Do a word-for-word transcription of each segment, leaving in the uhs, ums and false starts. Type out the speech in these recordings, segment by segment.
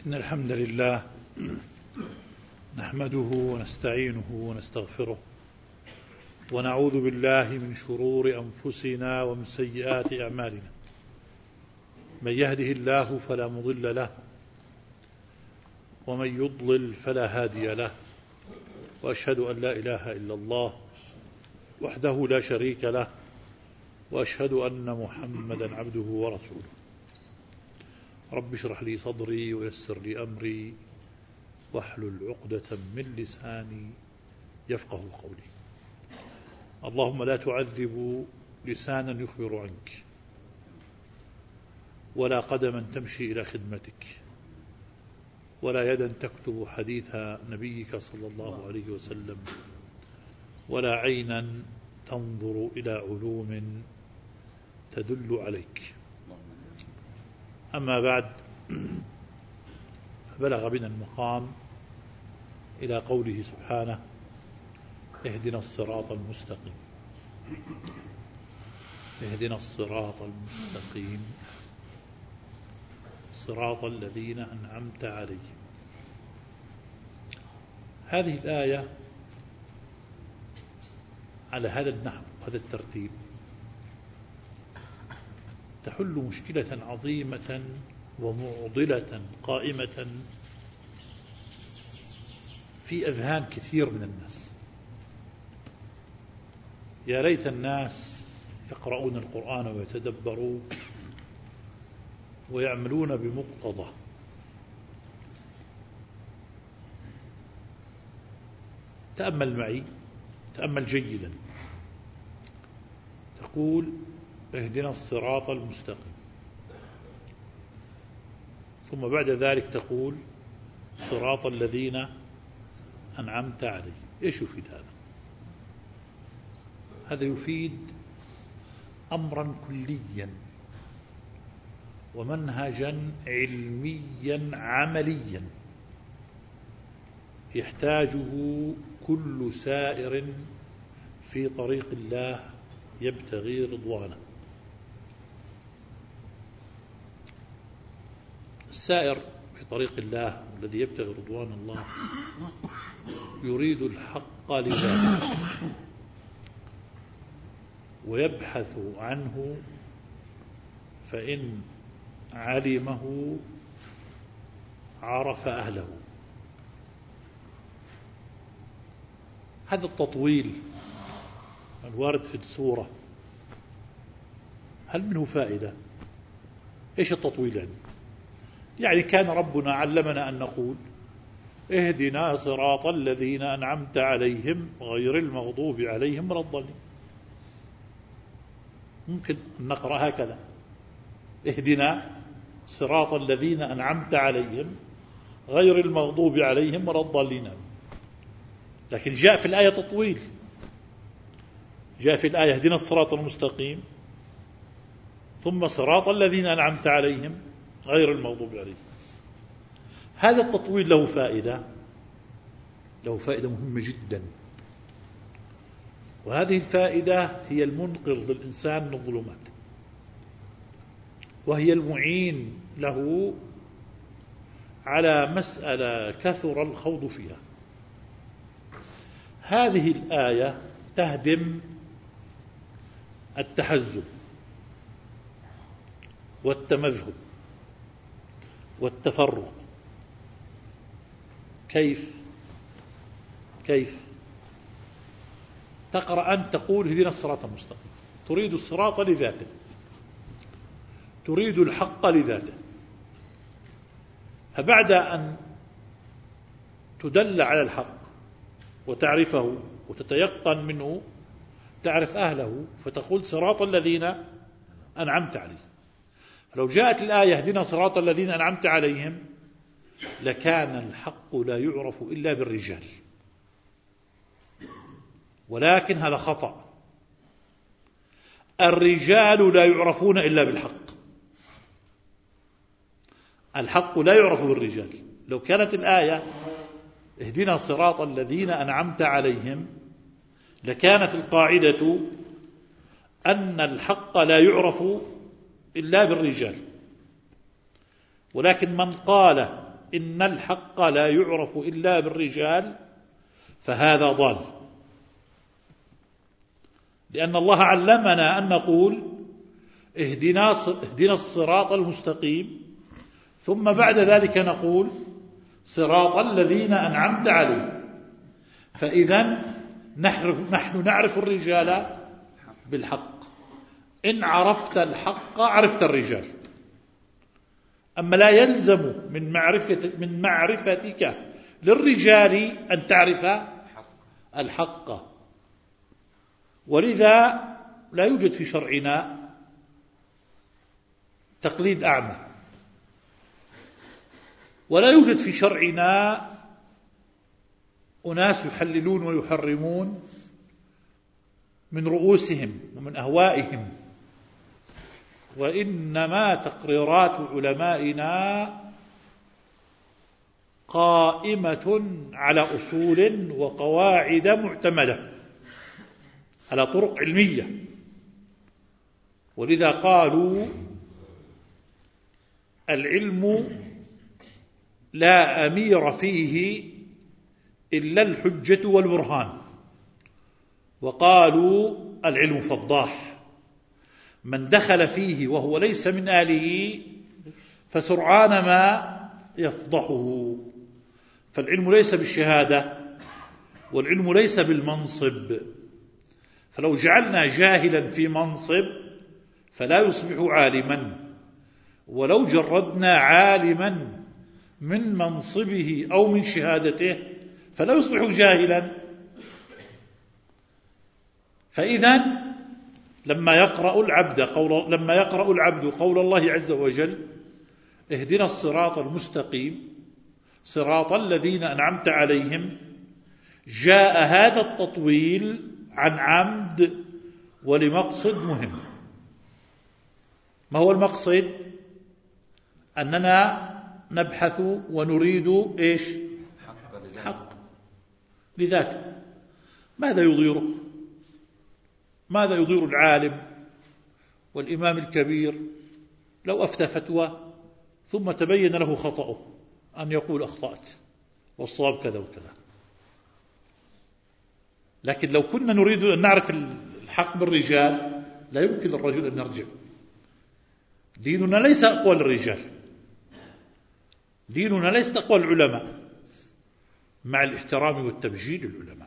إن الحمد لله نحمده ونستعينه ونستغفره ونعوذ بالله من شرور أنفسنا ومن سيئات أعمالنا. من يهده الله فلا مضل له ومن يضلل فلا هادي له، وأشهد أن لا إله إلا الله وحده لا شريك له، وأشهد أن محمدا عبده ورسوله. رب اشرح لي صدري ويسر لي أمري واحلل عقدة من لساني يفقه قولي. اللهم لا تعذب لسانا يخبر عنك، ولا قدما تمشي إلى خدمتك، ولا يدا تكتب حديث نبيك صلى الله عليه وسلم، ولا عينا تنظر إلى علوم تدل عليك. أما بعد، فبلغ بنا المقام إلى قوله سبحانه: اهدنا الصراط المستقيم. اهدنا الصراط المستقيم صراط الذين أنعمت عليهم. هذه الآية على هذا النحو، هذا الترتيب، تحل مشكلة عظيمة ومعضلة قائمة في أذهان كثير من الناس. يا ليت الناس يقرؤون القرآن ويتدبرون ويعملون بمقتضى. تأمل معي، تأمل جيدا. تقول: اهدنا الصراط المستقيم، ثم بعد ذلك تقول: صراط الذين أنعمت عليهم. إيش يفيد هذا؟ هذا يفيد أمرا كليا ومنهجا علميا عمليا يحتاجه كل سائر في طريق الله يبتغي رضوانه. السائر في طريق الله الذي يبتغي رضوان الله يريد الحق لذاته ويبحث عنه، فإن علمه عرف أهله. هذا التطويل الوارد في السورة هل منه فائدة؟ إيش التطويل يعني؟ يعني كان ربنا علمنا أن نقول: اهدنا صراط الذين أنعمت عليهم غير المغضوب عليهم ولا الضالين. ممكن نقرأ هكذا: اهدنا صراط الذين أنعمت عليهم غير المغضوب عليهم ولا الضالين. لكن جاء في الآية تطويل، جاء في الآية: اهدنا الصراط المستقيم، ثم صراط الذين أنعمت عليهم غير المغضوب عليهم. هذا التطويل له فائدة، له فائدة مهمة جدا، وهذه الفائدة هي المنقذ للإنسان من الظلمات، وهي المعين له على مسألة كثر الخوض فيها. هذه الآية تهدم التحزب والتمذهب والتفرق. كيف؟ كيف؟ تقرأ أن تقول: اهدنا الصراط المستقيم، تريد الصراط لذاته، تريد الحق لذاته، فبعد أن تدل على الحق وتعرفه وتتيقن منه تعرف أهله، فتقول: صراط الذين أنعمت عليهم. لو جاءت الآية: اهدنا صراط الذين أنعمت عليهم، لكان الحق لا يعرف إلا بالرجال، ولكن هذا خطأ. الرجال لا يعرفون إلا بالحق، الحق لا يعرف بالرجال. لو كانت الآية: اهدنا صراط الذين أنعمت عليهم، لكانت القاعدة أن الحق لا يعرف إلا بالرجال، ولكن من قال إن الحق لا يعرف إلا بالرجال فهذا ضال، لأن الله علمنا أن نقول اهدنا اهدنا الصراط المستقيم، ثم بعد ذلك نقول صراط الذين أنعمت عليهم. فإذا نحن نعرف الرجال بالحق، إن عرفت الحق عرفت الرجال. أما لا يلزم من معرفة من معرفتك للرجال أن تعرف الحق. ولذا لا يوجد في شرعنا تقليد أعمى، ولا يوجد في شرعنا أناس يحللون ويحرمون من رؤوسهم ومن أهوائهم، وإنما تقريرات علمائنا قائمة على أصول وقواعد معتمدة على طرق علمية. ولذا قالوا العلم لا أمير فيه إلا الحجة والبرهان، وقالوا العلم فضاح، من دخل فيه وهو ليس من أهله فسرعان ما يفضحه. فالعلم ليس بالشهادة، والعلم ليس بالمنصب. فلو جعلنا جاهلا في منصب فلا يصبح عالما، ولو جردنا عالما من منصبه أو من شهادته فلا يصبح جاهلا. فإذا لما يقرأ العبد قول لما يقرأ العبد قول الله عز وجل اهدنا الصراط المستقيم صراط الذين أنعمت عليهم، جاء هذا التطويل عن عمد ولمقصد مهم. ما هو المقصد؟ أننا نبحث ونريد إيش؟ حق لذاته. ماذا يضيره؟ ماذا يضير العالم والإمام الكبير لو أفتى فتوى ثم تبين له خطأه أن يقول أخطأت والصواب كذا وكذا؟ لكن لو كنا نريد أن نعرف الحق بالرجال لا يمكن للرجل أن يرجع. ديننا ليس أقوى للرجال، ديننا ليس أقوى العلماء، مع الاحترام والتبجيل للعلماء.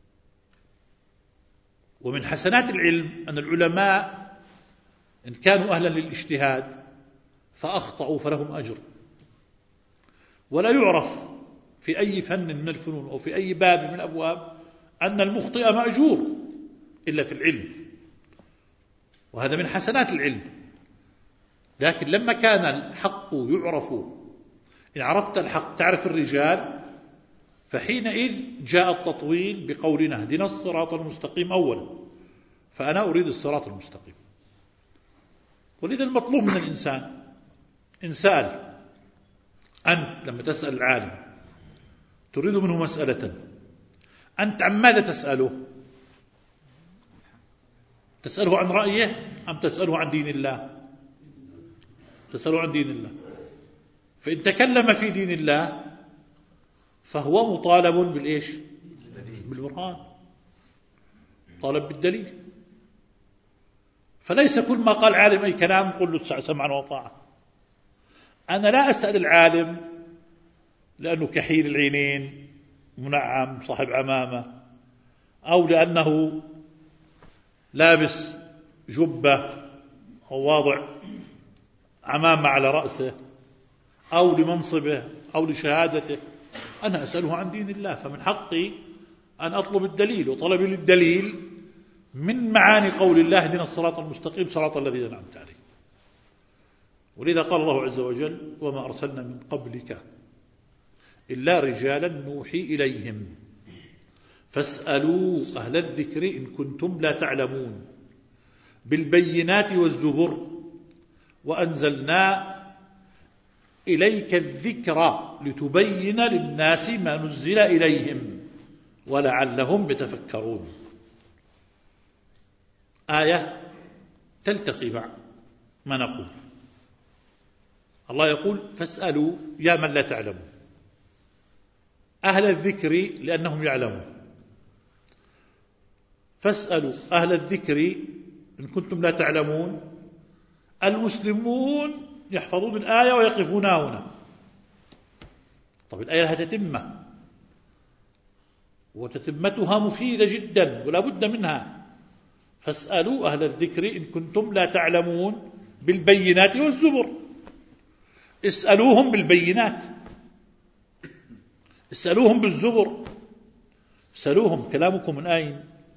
ومن حسنات العلم أن العلماء إن كانوا أهلا للاجتهاد فأخطأوا فلهم أجر، ولا يعرف في أي فن من الفنون أو في أي باب من الأبواب أن المخطئ مأجور إلا في العلم، وهذا من حسنات العلم. لكن لما كان الحق يعرف، إن عرفت الحق تعرف الرجال، فحينئذ جاء التطويل بقولنا اهدنا الصراط المستقيم أولا، فأنا أريد الصراط المستقيم. ولذا المطلوب من الإنسان إن سأل، أنت لما تسأل العالم تريد منه مسألة، أنت عن ماذا تسأله؟ تسأله عن رأيه أم تسأله عن دين الله؟ تسأله عن دين الله. فإن تكلم في دين الله فهو مطالب بالإيش؟ بالبرهان، طالب بالدليل. فليس كل ما قال عالم أي كلام قل له سمعا وطاعة. أنا لا أسأل العالم لأنه كحيل العينين منعم صاحب عمامة، أو لأنه لابس جبة أو واضع عمامة على رأسه، أو لمنصبه أو لشهادته. أنا أسأله عن دين الله، فمن حقي أن أطلب الدليل، وطلبي للدليل من معاني قول الله اهدنا الصراط المستقيم صراط الذين أنعمت عليهم. ولذا قال الله عز وجل وما أرسلنا من قبلك إلا رجالا نوحي إليهم فاسألوا أهل الذكر إن كنتم لا تعلمون بالبينات والزبر وأنزلنا إليك الذكر لتبين للناس ما نزل إليهم ولعلهم يتفكرون. آية تلتقي مع ما نقول. الله يقول فاسألوا يا من لا تعلمون، أهل الذكر لأنهم يعلمون. فاسألوا أهل الذكر إن كنتم لا تعلمون. المسلمون يحفظون الآية ويقفون هنا. طب الآية لها تتمة، وتتمتها مفيدة جدا ولا بد منها. فاسألوا أهل الذكر إن كنتم لا تعلمون بالبينات والزبر. اسألوهم بالبينات، اسألوهم بالزبر، اسألوهم كلامكم من أين؟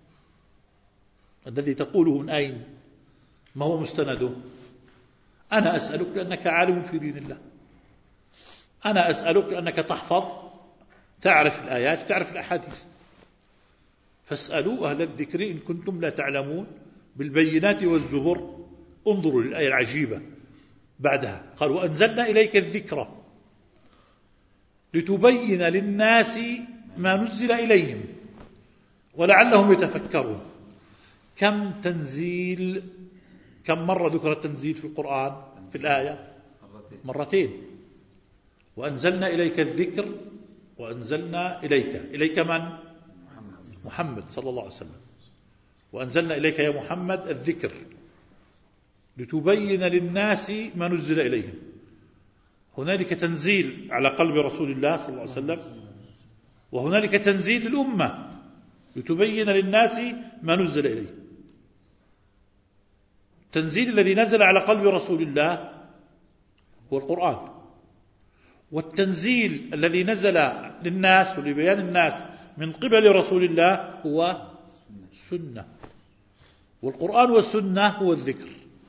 الذي تقوله من أين؟ ما هو مستنده؟ أنا أسألك لأنك عالم في دين الله، أنا أسألك لأنك تحفظ، تعرف الآيات، تعرف الأحاديث. فاسألوا أهل الذكر إن كنتم لا تعلمون بالبينات والزبر. انظروا للآية العجيبة بعدها، قال وأنزلنا إليك الذكر لتبين للناس ما نزل إليهم ولعلهم يتفكرون. كم تنزيل، كم مرة ذكر التنزيل في القرآن في الآية؟ مرتين. وأنزلنا إليك الذكر، وأنزلنا إليك، إليك من؟ محمد صلى الله عليه وسلم. وأنزلنا إليك يا محمد الذكر لتبين للناس ما نزل إليهم. هنالك تنزيل على قلب رسول الله صلى الله عليه وسلم، وهنالك تنزيل للأمة لتبين للناس ما نزل إليه. التنزيل الذي نزل على قلب رسول الله هو القرآن، والتنزيل الذي نزل للناس ولبيان الناس من قبل رسول الله هو السنة. والقرآن والسنة هو الذكر.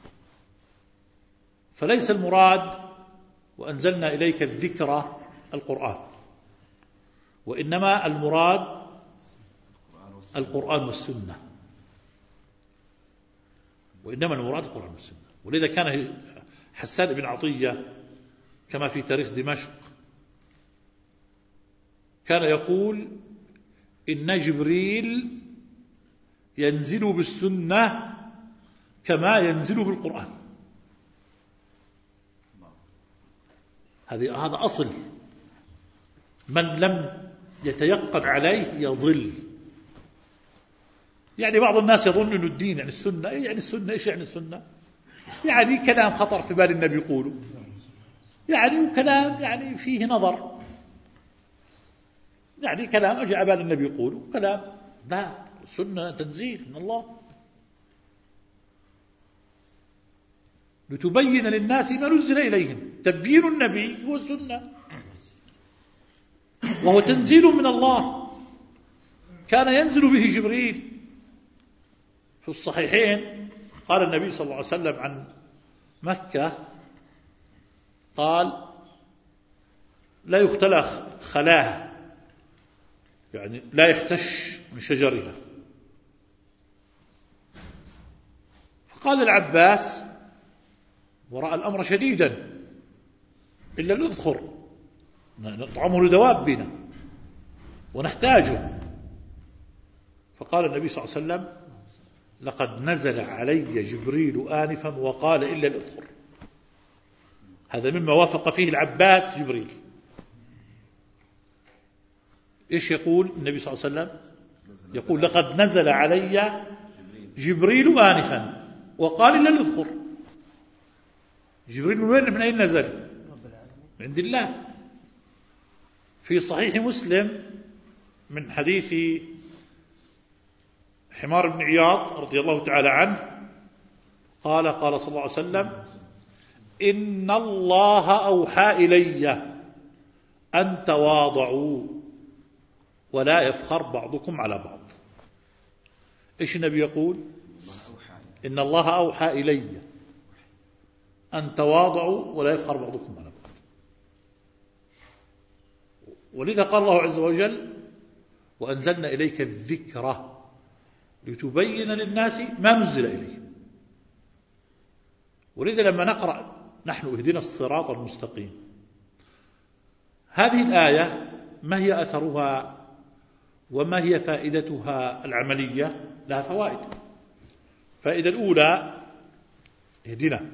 فليس المراد وأنزلنا إليك الذكر القرآن، وإنما المراد القرآن والسنة، وإنما المراد القرآن والسنة. ولذا كان حسان بن عطية كما في تاريخ دمشق كان يقول إن جبريل ينزل بالسنة كما ينزل بالقرآن. هذا أصل، من لم يتيقن عليه يضل. يعني بعض الناس يظن أن الدين يعني السنة. إيه يعني السنة؟ إيش يعني السنة؟ يعني كلام خطر في بال النبي يقوله، يعني كلام يعني فيه نظر، يعني كلام أجي على بال النبي يقوله كلام. لا، السنة تنزيل من الله لتبين للناس ما نزل إليهم. تبيين النبي هو السنة، وهو تنزيل من الله كان ينزل به جبريل. في الصحيحين قال النبي صلى الله عليه وسلم عن مكة، قال لا يختلى خلاها، يعني لا يحتش من شجرها. فقال العباس ورأى الأمر شديدا إلا الأذخر نطعمه لدوابنا ونحتاجه. فقال النبي صلى الله عليه وسلم لقد نزل علي جبريل آنفا وقال إلا الأذخر. هذا مما وافق فيه العباس جبريل. إيش يقول النبي صلى الله عليه وسلم؟ يقول لقد نزل علي جبريل آنفا وقال إلا الأذخر. جبريل من وين؟ من أين نزل؟ من عند الله. في صحيح مسلم من حديث حمار بن عياض رضي الله تعالى عنه قال قال صلى الله عليه وسلم إن الله أوحى إلي أن تواضعوا ولا يفخر بعضكم على بعض. إيش النبي يقول؟ إن الله أوحى إلي أن تواضعوا ولا يفخر بعضكم على بعض. ولذا قال الله عز وجل وأنزلنا إليك الذكر لتبين للناس ما نزل إليهم. ولذا لما نقرأ نحن اهدنا الصراط المستقيم، هذه الآية ما هي أثرها وما هي فائدتها العملية؟ لها فوائد. فائدة الأولى اهدنا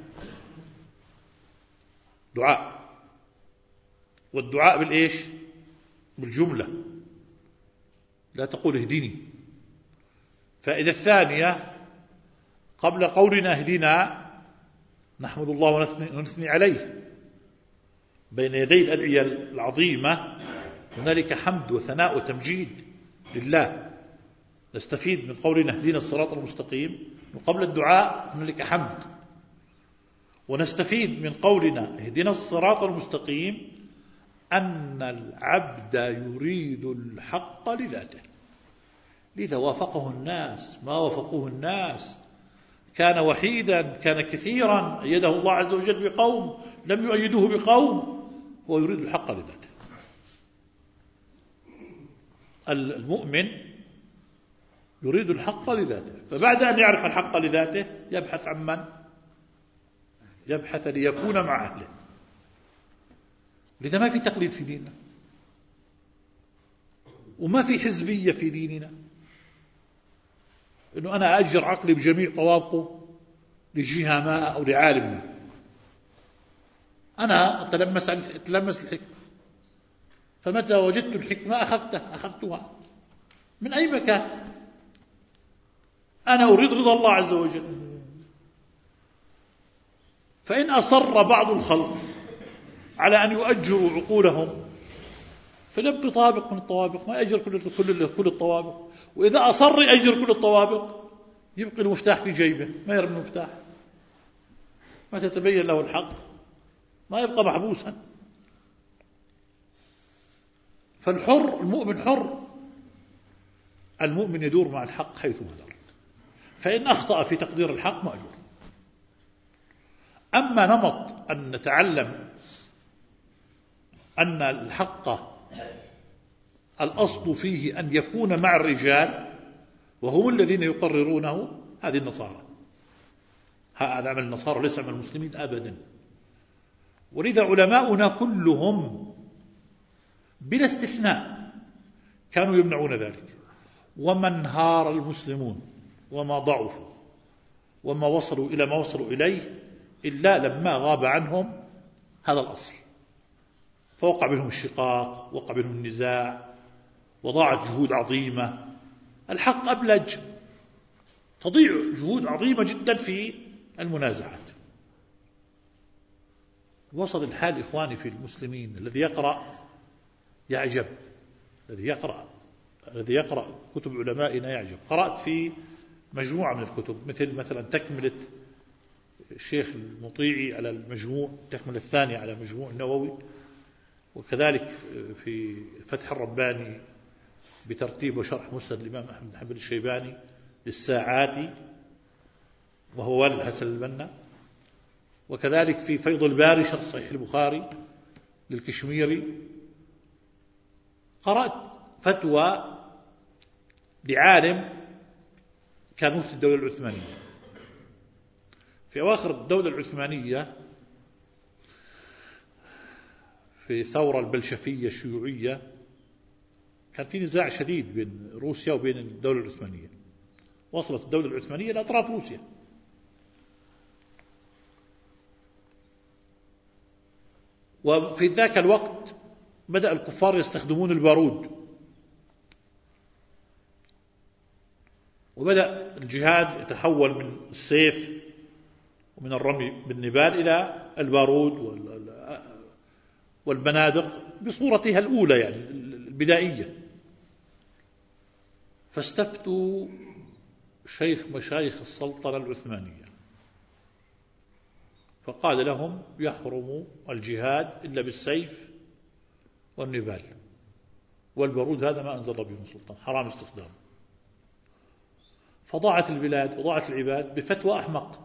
دعاء، والدعاء بالإيش؟ بالجملة، لا تقول اهدني. فإذا الثانية قبل قولنا اهدنا نحمد الله ونثني عليه، بين يدي الأدعية العظيمة هنالك حمد وثناء وتمجيد لله، نستفيد من قولنا اهدنا الصراط المستقيم وقبل الدعاء هنالك حمد، ونستفيد من قولنا اهدنا الصراط المستقيم أن العبد يريد الحق لذاته، لذا وافقه الناس ما وافقوه الناس، كان وحيدا كان كثيرا، أيده الله عز وجل بقوم لم يؤيدوه بقوم، هو يريد الحق لذاته. المؤمن يريد الحق لذاته، فبعد أن يعرف الحق لذاته يبحث عن من؟ يبحث ليكون مع أهله. لذا ما في تقليد في ديننا، وما في حزبية في ديننا، إنه أنا أجر عقلي بجميع طوابقه لجهة ما أو لعالم ما، أنا أتلمس أتلمس الحكمة، فمتى وجدت الحكمة أخذتها أخذتها من أي مكان، أنا أريد رضا الله عز وجل. فإن أصر بعض الخلق على أن يؤجروا عقولهم فلم طابق من الطوابق، ما يأجر كل كل كل الطوابق، وإذا أصر يأجر كل الطوابق يبقي المفتاح في جيبه، ما يرمي المفتاح، ما تتبين له الحق ما يبقى محبوسا. فالحر المؤمن حر، المؤمن يدور مع الحق حيث مدر، فإن أخطأ في تقدير الحق مأجور. أما نمط أن نتعلم أن الحق الأصل فيه أن يكون مع الرجال وهم الذين يقررونه، هذه النصارى، هذا عمل النصارى ليس عمل المسلمين أبدا. ولذا علماؤنا كلهم بلا استثناء كانوا يمنعون ذلك، وما انهار المسلمون وما ضعفوا وما وصلوا إلى ما وصلوا إليه إلا لما غاب عنهم هذا الأصل، فوقع بينهم الشقاق، وقع بينهم النزاع، وضاعت جهود عظيمة. الحق أبلج، تضيع جهود عظيمة جدا في المنازعات. وصل الحال إخواني في المسلمين، الذي يقرأ يعجب، الذي يقرأ الذي يقرأ كتب علمائنا يعجب. قرأت في مجموعة من الكتب مثل مثلا تكملة الشيخ المطيعي على المجموع، تكملة الثانية على مجموع النووي، وكذلك في فتح الرباني بترتيب وشرح مسند الإمام أحمد بن حنبل الشيباني للساعاتي وهو والد حسن البنا، وكذلك في فيض الباري شرح صحيح البخاري للكشميري. قرأت فتوى لعالم كان مفتي الدولة العثمانية في أواخر الدولة العثمانية في الثورة البلشفية الشيوعية، كان في نزاع شديد بين روسيا وبين الدولة العثمانية، وصلت الدولة العثمانية إلى أطراف روسيا، وفي ذاك الوقت بدأ الكفار يستخدمون البارود، وبدأ الجهاد يتحول من السيف ومن الرمي بالنبال إلى البارود والبنادق بصورتها الأولى يعني البدائية. فاستفتوا شيخ مشايخ السلطنة العثمانية فقال لهم يحرم الجهاد إلا بالسيف والنبال، والبارود هذا ما أنزل به السلطان، حرام استخدامه. فضاعت البلاد وضاعت العباد بفتوى أحمق.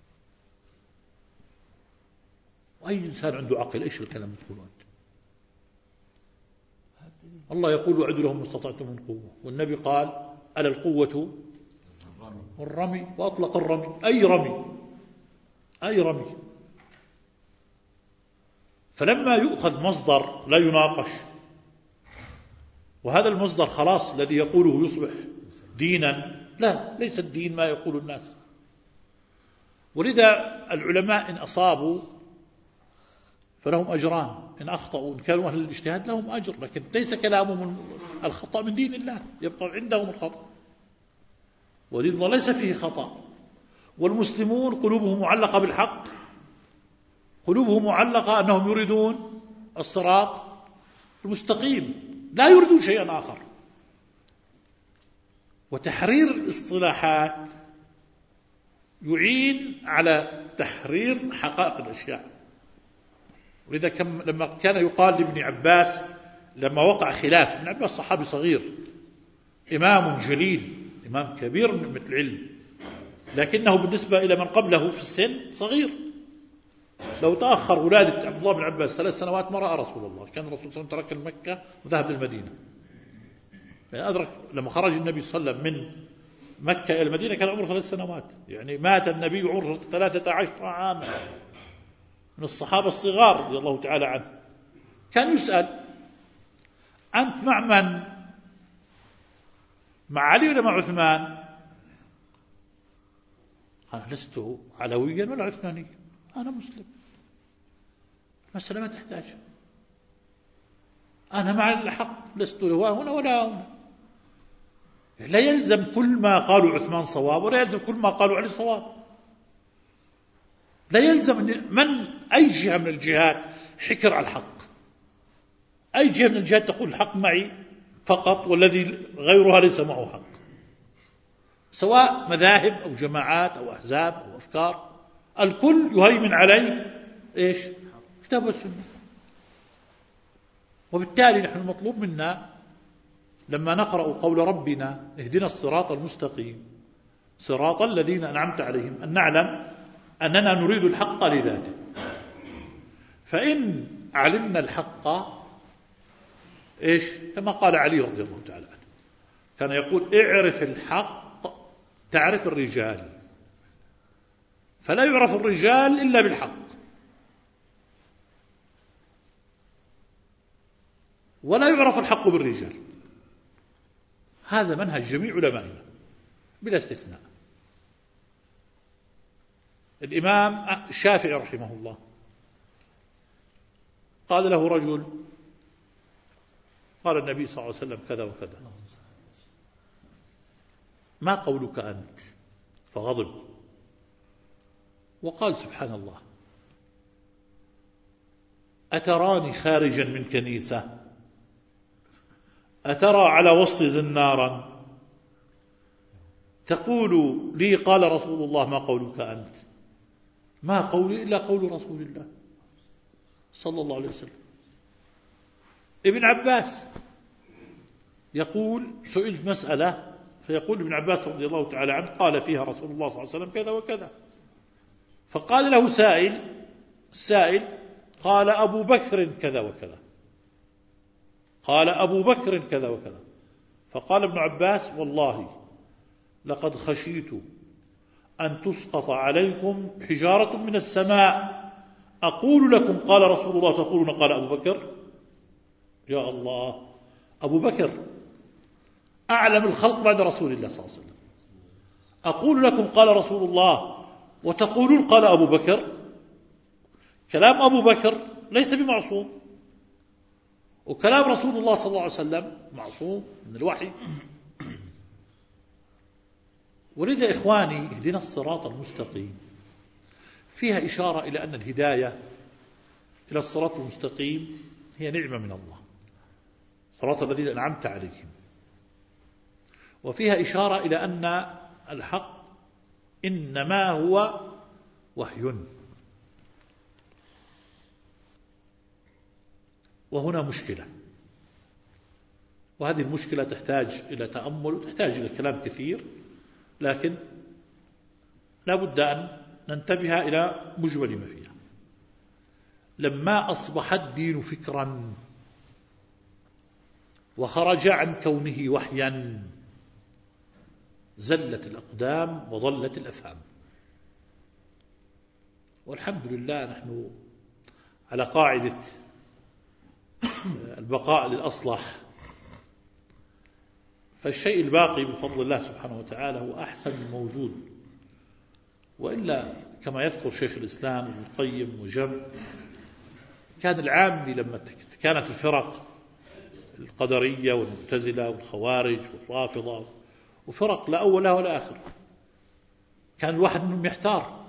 وأي إنسان عنده عقل إيش الكلام تقولون أنت؟ الله يقول وعدوا لهم ما استطعتم من قوة، والنبي قال ألا القوة والرمي، وأطلق الرمي أي رمي أي رمي. فلما يؤخذ مصدر لا يناقش، وهذا المصدر خلاص الذي يقوله يصبح دينا، لا ليس الدين ما يقول الناس. ولذا العلماء إن أصابوا فلهم أجران، إن أخطأوا إن كانوا أهل الاجتهاد لهم أجر، لكن ليس كلامهم الخطأ من دين الله، يبقى عندهم الخطأ، ودين الله ليس فيه خطأ. والمسلمون قلوبهم معلقة بالحق، قلوبهم معلقة أنهم يريدون الصراط المستقيم، لا يريدون شيئا آخر. وتحرير الاصطلاحات يعين على تحرير حقائق الأشياء. ولذا كم لما كان يقال لابن عباس لما وقع خلاف، ابن عباس صحابي صغير إمام جليل، إمام كبير من العلم، لكنه بالنسبة إلى من قبله في السن صغير. لو تأخر ولادة عبد الله بن عباس ثلاث سنوات ما رأى رسول الله، كان الرسول صلى الله عليه وسلم ترك مكة وذهب للمدينة. يعني أدرك لما خرج النبي صلى الله عليه وسلم من مكة إلى المدينة كان عمره ثلاث سنوات، يعني مات النبي عمره ثلاثة عشر عاما، من الصحابة الصغار رضي الله تعالى عنه. كان يسأل: أنت مع من؟ مع علي ولا مع عثمان؟ قال: لست علويا ولا عثمانيا، أنا مسلم، المسألة ما تحتاج، أنا مع الحق، لست له هنا ولا هنا. لا يلزم كل ما قالوا عثمان صواب، ولا يلزم كل ما قالوا علي صواب. لا يلزم من أي جهة من الجهات حكر على الحق، أي جهة من الجهات تقول الحق معي فقط والذي غيرها ليس معه حق، سواء مذاهب أو جماعات أو أحزاب أو أفكار، الكل يهيمن عليه إيش؟ كتاب والسنة. وبالتالي نحن المطلوب منا لما نقرأ قول ربنا اهدنا الصراط المستقيم صراط الذين أنعمت عليهم أن نعلم أننا نريد الحق لذاته. فإن علمنا الحق إيش؟ كما قال علي رضي الله تعالى عنه، كان يقول: اعرف الحق تعرف الرجال، فلا يعرف الرجال إلا بالحق، ولا يعرف الحق بالرجال. هذا منهج جميع علمائنا بلا استثناء. الإمام الشافعي رحمه الله قال له رجل: قال النبي صلى الله عليه وسلم كذا وكذا، ما قولك أنت؟ فغضب وقال: سبحان الله، أتراني خارجا من كنيسة؟ أترى على وسط زنارا تقول لي قال رسول الله ما قولك أنت؟ ما قولي إلا قول رسول الله صلى الله عليه وسلم. ابن عباس يقول: سئلت مسألة، فيقول ابن عباس رضي الله تعالى عنه: قال فيها رسول الله صلى الله عليه وسلم كذا وكذا. فقال له سائل السائل: قال أبو بكر كذا وكذا، قال أبو بكر كذا وكذا. فقال ابن عباس: والله لقد خشيت أن تسقط عليكم حجارة من السماء أقول لكم قال رسول الله تقولون قال أبو بكر. يا الله، أبو بكر أعلم الخلق بعد رسول الله صلى الله عليه وسلم، أقول لكم قال رسول الله وتقولون قال أبو بكر. كلام أبو بكر ليس بمعصوم، وكلام رسول الله صلى الله عليه وسلم معصوم من الوحي. ولذا إخواني اهدنا الصراط المستقيم فيها إشارة إلى أن الهداية إلى الصراط المستقيم هي نعمة من الله، صراط الذين أنعمت عليهم. وفيها إشارة إلى أن الحق إنما هو وحي. وهنا مشكلة، وهذه المشكلة تحتاج إلى تأمل وتحتاج إلى كلام كثير، لكن لا بد أن ننتبه إلى مجمل ما فيها. لما أصبح الدين فكرا وخرج عن كونه وحيا زلت الأقدام وضلت الأفهام. والحمد لله نحن على قاعدة البقاء للأصلح، فالشيء الباقي بفضل الله سبحانه وتعالى هو أحسن الموجود. وإلا كما يذكر شيخ الإسلام ابن القيم وجمع كان العامي لما كانت الفرق القدرية والمعتزلة والخوارج والرافضة وفرق لا أول لها ولا آخر، كان الواحد منهم يحتار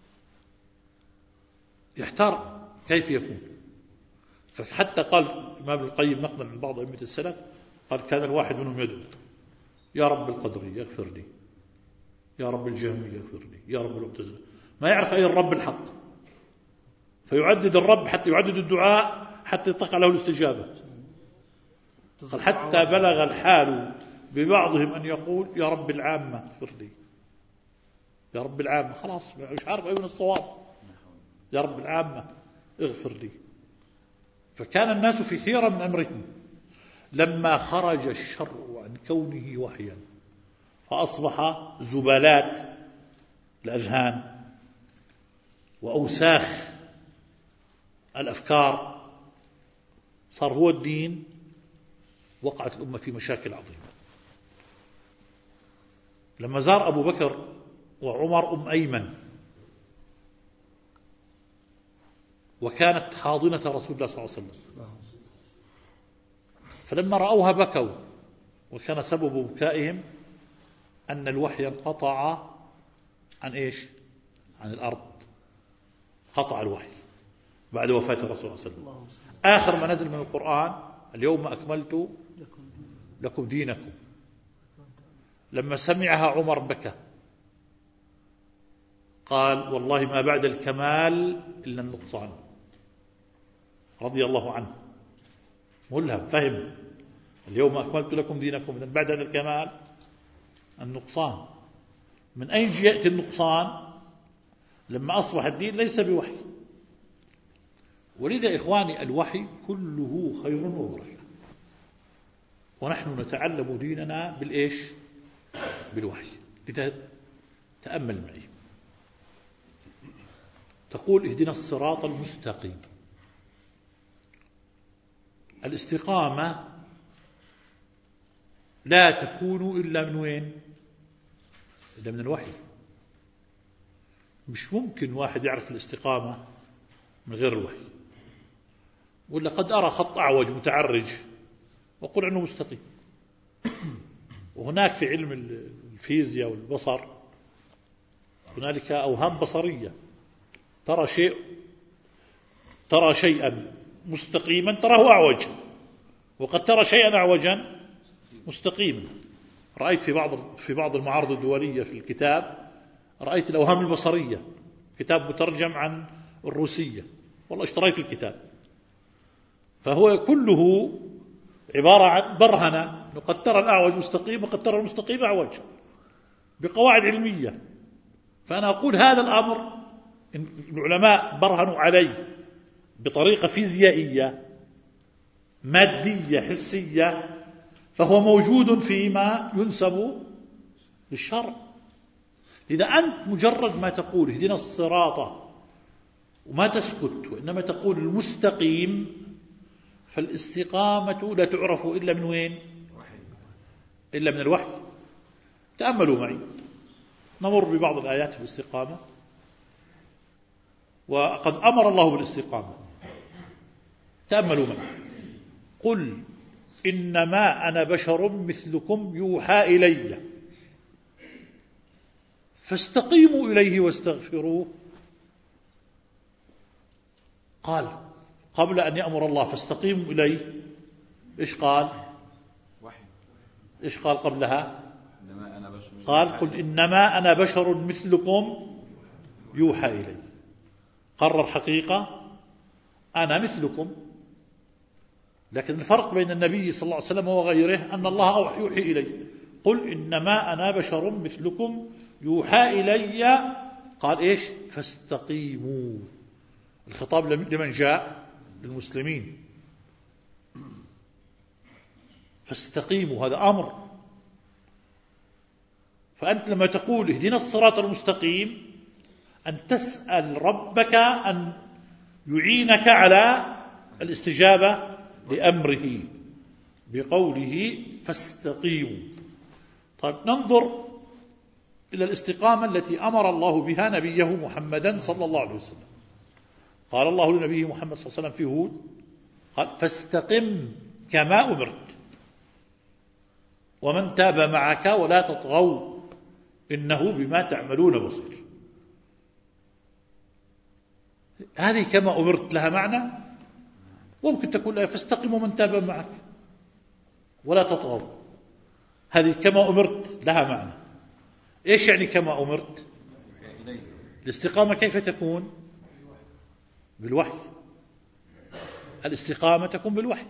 يحتار كيف يكون. فحتى قال الإمام القيم نقلا من بعض أئمة السلف، قال كان الواحد منهم يدعو يا رب القدري اغفر لي، يا رب الجهمي اغفر لي، يا رب المعتزلة، ما يعرف أي الرب الحق، فيعدد الرب حتى يعدد الدعاء حتى تقع له الاستجابة. قال حتى بلغ الحال ببعضهم أن يقول يا رب العامة اغفر لي، يا رب العامة، خلاص مش عارف أين الصواب، يا رب العامة اغفر لي. فكان الناس في حيرة من أمرهم لما خرج الشرع عن كونه وحيا، فأصبح زبالات الأذهان وأوساخ الأفكار صار هو الدين، وقعت الأمة في مشاكل عظيمة. لما زار أبو بكر وعمر أم أيمن، وكانت حاضنة رسول الله صلى الله عليه وسلم، فلما رأوها بكوا، وكان سبب بكائهم أن الوحي انقطع عن إيش؟ عن الأرض، قطع الوحي بعد وفاة الرسول صلى الله عليه وسلم. آخر ما نزل من القرآن اليوم أكملت لكم دينكم. لما سمعها عمر بكى، قال والله ما بعد الكمال إلا النقصان، رضي الله عنه، ملهم فهم اليوم أكملت لكم دينكم، من بعد هذا الكمال النقصان. من أين يأتي النقصان؟ لما أصبح الدين ليس بوحي. ولذا إخواني الوحي كله خير وبركة، ونحن نتعلم ديننا بالإيش؟ بالوحي. تأمل معي، تقول اهدنا الصراط المستقيم. الاستقامة لا تكون إلا من وين؟ إلا من الوحي. مش ممكن واحد يعرف الاستقامة من غير الوحي. ولا قد أرى خط أعوج متعرج وأقول عنه مستقيم. وهناك في علم الفيزياء والبصر هنالك أوهام بصرية، ترى شيء ترى شيئا مستقيما تراه أعوج، وقد ترى شيئا أعوجا مستقيما. رأيت في بعض في بعض المعارض الدولية في الكتاب، رأيت الأوهام البصرية، كتاب مترجم عن الروسية، والله اشتريت الكتاب، فهو كله عبارة عن برهنة، قد ترى الأعوج مستقيم وقد ترى المستقيم أعوج، بقواعد علمية. فأنا أقول هذا الأمر إن العلماء برهنوا عليه بطريقة فيزيائية مادية حسية، فهو موجود فيما ينسب للشرع. إذا أنت مجرد ما تقول اهدنا الصراط وما تسكت، وإنما تقول المستقيم، فالاستقامة لا تعرف إلا من وين؟ إلا من الوحي. تأملوا معي، نمر ببعض الآيات في الاستقامة. وقد أمر الله بالاستقامة. تأملوا معي، قل إنما أنا بشر مثلكم يوحى إلي فاستقيموا إليه واستغفروه. قال قبل أن يأمر الله فاستقيموا إليه، إيش قال؟ إيش قال قبلها؟ قال قل إنما أنا بشر مثلكم يوحى إلي. قرر حقيقة أنا مثلكم، لكن الفرق بين النبي صلى الله عليه وسلم وغيره أن الله يوحي إليه. قل إنما أنا بشر مثلكم يوحى إلي، قال إيش؟ فاستقيموا. الخطاب لمن جاء؟ للمسلمين. فاستقيموا، هذا أمر. فأنت لما تقول اهدنا الصراط المستقيم، أن تسأل ربك أن يعينك على الاستجابة لأمره بقوله فاستقيموا. طيب ننظر إلى الاستقامة التي أمر الله بها نبيه محمدا صلى الله عليه وسلم. قال الله لنبيه محمد صلى الله عليه وسلم في هود قال فاستقم كما أمرت ومن تاب معك ولا تطغوا إنه بما تعملون بصير. هذه كما أمرت لها معنى، ممكن تكون لا فاستقم ومن تاب معك ولا تطغوا، هذه كما أمرت لها معنى. إيش يعني كما أمرت؟ الاستقامة كيف تكون؟ بالوحي. الاستقامة تكون بالوحي،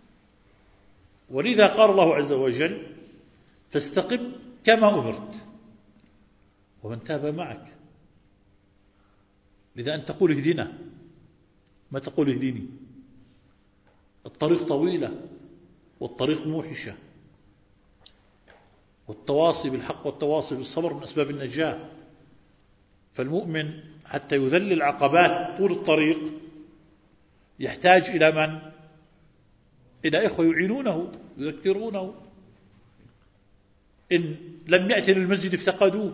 ولذا قال الله عز وجل فاستقم كما أمرت ومن تاب معك. لذا أن تقول اهدنا، ما تقول اهديني. الطريق طويلة والطريق موحشة، والتواصي بالحق والتواصي بالصبر من أسباب النجاة. فالمؤمن حتى يذل العقبات طول الطريق يحتاج إلى من؟ إلى إخوة يعينونه يذكرونه. إن لم يأتي للمسجد افتقدوه.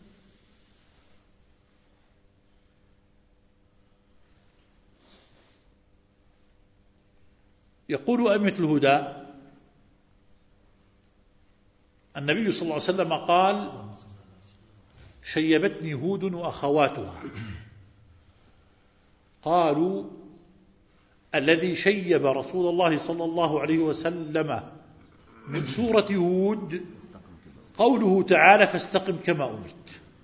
يقول أئمة الهدى النبي صلى الله عليه وسلم قال شيبتني هود وأخواتها. قالوا الذي شيب رسول الله صلى الله عليه وسلم من سورة هود قوله تعالى فاستقم كما أمرت.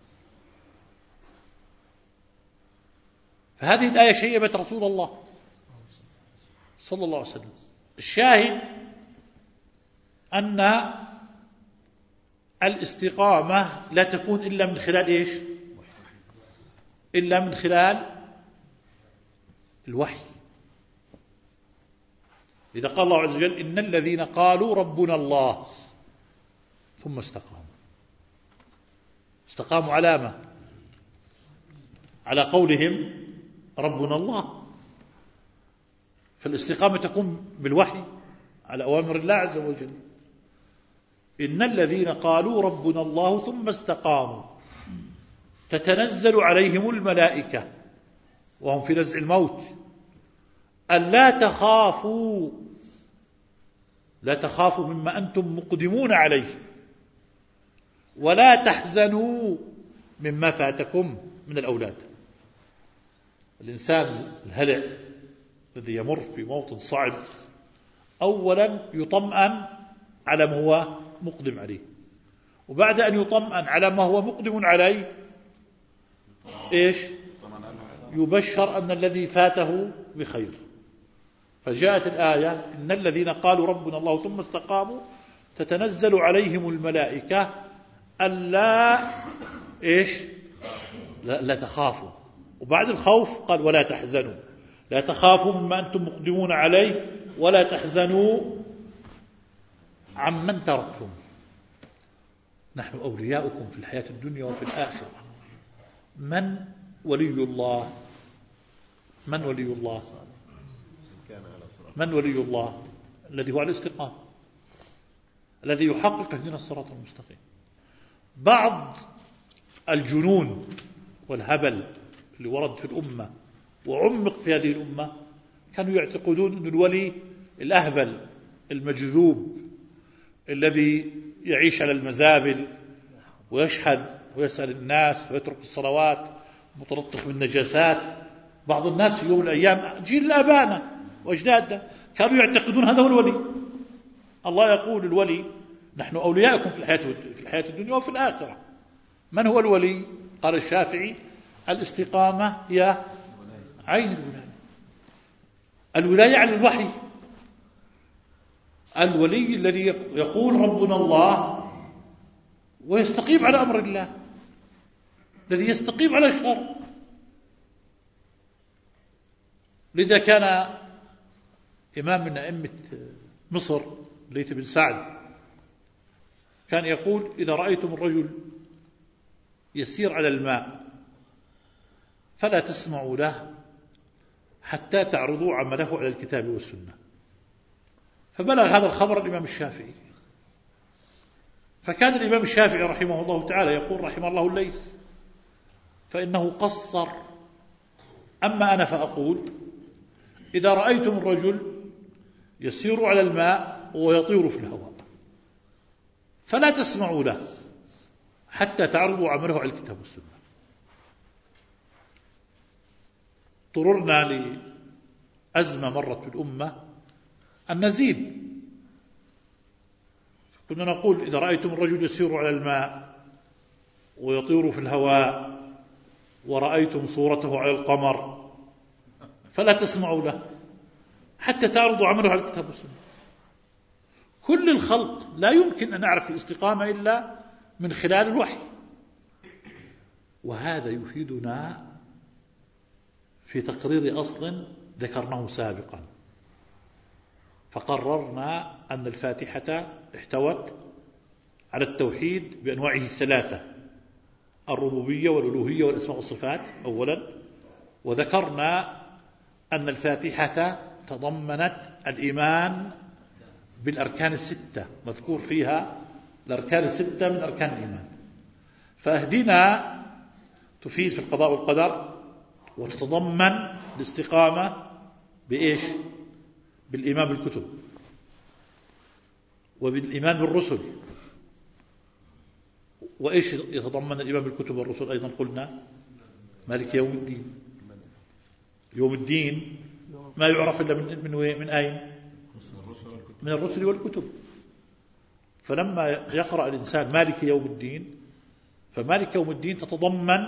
فهذه الآية شيبت رسول الله صلى الله عليه وسلم. الشاهد أن الاستقامة لا تكون إلا من خلال إيش؟ إلا من خلال الوحي. إذا قال الله عز وجل إن الذين قالوا ربنا الله ثم استقاموا. استقاموا على ما؟ على قولهم ربنا الله. فالاستقامة تكون بالوحي على أوامر الله عز وجل. إن الذين قالوا ربنا الله ثم استقاموا تتنزل عليهم الملائكة وهم في نزع الموت ألا تخافوا لا تخافوا مما أنتم مقدمون عليه ولا تحزنوا مما فاتكم من الأولاد. الإنسان الهلع الذي يمر في موطن صعب أولا يطمئن على ما هو مقدم عليه، وبعد أن يطمئن على ما هو مقدم عليه إيش؟ يبشر أن الذي فاته بخير. فجاءت الآية إن الذين قالوا ربنا الله ثم استقاموا تتنزل عليهم الملائكة ألا إيش؟ لا, لا تخافوا. وبعد الخوف قال ولا تحزنوا، لا تخافوا مما أنتم مقدمون عليه ولا تحزنوا عمن تركتم. نحن أولياؤكم في الحياة الدنيا وفي الآخرة. من ولي الله؟ من ولي الله؟ من ولي الله؟ الذي هو على الاستقامة، الذي يحقق اهدنا الصراط المستقيم. بعض الجنون والهبل اللي ورد في الأمة وعمق في هذه الأمة كانوا يعتقدون أن الولي الأهبل المجذوب الذي يعيش على المزابل ويشحذ ويسأل الناس ويترك الصلوات متلطخ بالنجاسات. بعض الناس في يوم من الأيام جيل آبائنا وأجدادنا كانوا يعتقدون هذا هو الولي. الله يقول الولي نحن أولياءكم في الحياة في الحياة الدنيا وفي الآخرة. من هو الولي؟ قال الشافعي الاستقامة هي عين الولاية. الولاية على الوحي. الولي الذي يقول ربنا الله ويستقيم على أمر الله، الذي يستقيم على الشر. لذا كان إمام من أئمة مصر ليث بن سعد كان يقول إذا رأيتم الرجل يسير على الماء فلا تسمعوا له حتى تعرضوا عمله على الكتاب والسنة. فبلغ هذا الخبر الإمام الشافعي، فكان الإمام الشافعي رحمه الله تعالى يقول رحمه الله الليث فإنه قصر أما أنا فأقول إذا رأيتم الرجل يسير على الماء ويطير في الهواء فلا تسمعوا له حتى تعرضوا عمله على الكتاب والسنة. اضطررنا لأزمة مرت في الأمة النزيل، كنا نقول إذا رأيتم الرجل يسير على الماء ويطير في الهواء ورأيتم صورته على القمر فلا تسمعوا له حتى تعرضوا عمله على الكتاب والسنة. كل الخلق لا يمكن أن نعرف الاستقامة إلا من خلال الوحي، وهذا يفيدنا في تقرير أصل ذكرناه سابقا. فقررنا أن الفاتحة احتوت على التوحيد بأنواعه الثلاثة: الربوبية والألوهية والأسماء والصفات أولا، وذكرنا أن الفاتحة تضمنت الإيمان بالأركان الستة، مذكور فيها الأركان الستة من أركان الإيمان. فأهدنا تفيد في القضاء والقدر، وتتضمن الاستقامة بإيش؟ بالإيمان بالكتب وبالإيمان بالرسل. وإيش يتضمن الإيمان بالكتب والرسل أيضا؟ قلنا مالك يوم الدين. يوم الدين ما يعرف إلا من من من أين؟ من الرسل والكتب. فلما يقرأ الإنسان مالك يوم الدين، فمالك يوم الدين تتضمن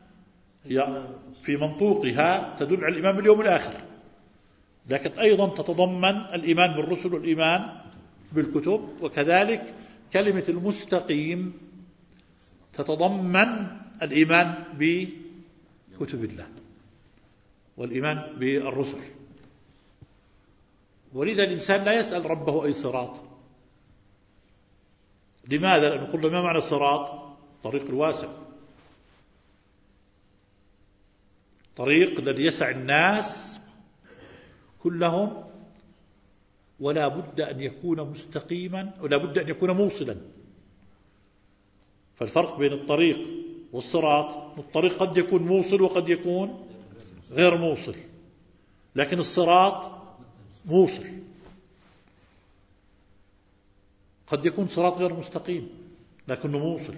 في منطوقها تدل على الإيمان باليوم الآخر، لكن أيضا تتضمن الإيمان بالرسل والإيمان بالكتب. وكذلك كلمة المستقيم تتضمن الإيمان بكتب الله والإيمان بالرسل. ولذا الإنسان لا يسأل ربه أي صراط. لماذا؟ لأنه قلنا ما معنى الصراط؟ طريق الواسع، طريق الذي يسع الناس كلهم، ولا بد أن يكون مستقيما ولا بد أن يكون موصلا. فالفرق بين الطريق والصراط، الطريق قد يكون موصل وقد يكون غير موصل، لكن الصراط موصل. قد يكون صراط غير مستقيم لكنه موصل،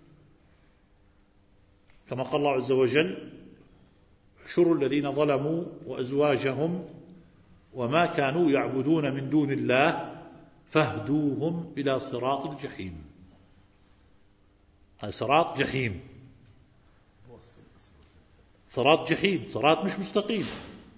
كما قال الله عز وجل: احشروا الذين ظلموا وأزواجهم وما كانوا يعبدون من دون الله فاهدوهم إلى صراط الجحيم. هذا صراط جحيم، صراط جحيم، صراط مش مستقيم،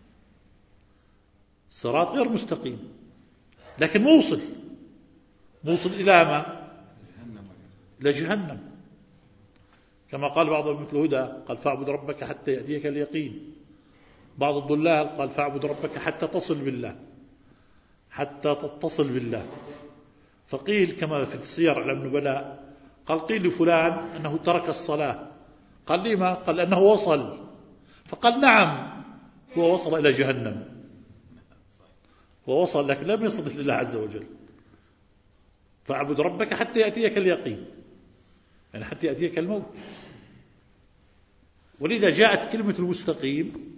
صراط غير مستقيم لكن موصل. موصل إلى ما؟ إلى جهنم، كما قال بعضهم مثل هدى قال: فاعبد ربك حتى يأتيك اليقين. بعض الضلال قال: فاعبد ربك حتى تصل بالله، حتى تتصل بالله. فقيل كما في السير على النبلاء قال: قيل لفلان أنه ترك الصلاة، قال: لما؟ قال: لأنه وصل. فقال: نعم، هو وصل إلى جهنم، هو وصل لكن لم يصل إلى الله عز وجل. فاعبد ربك حتى يأتيك اليقين، يعني حتى يأتيك الموت. ولذا جاءت كلمة المستقيم